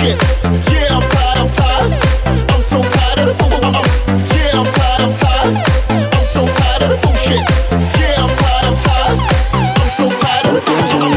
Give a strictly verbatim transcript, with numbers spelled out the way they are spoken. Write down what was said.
bullshit. Yeah, I'm tired, I'm tired. I'm so tired of the bullshit. Yeah, I'm tired, I'm tired. I'm so tired of the bullshit. Yeah, I'm tired, I'm tired.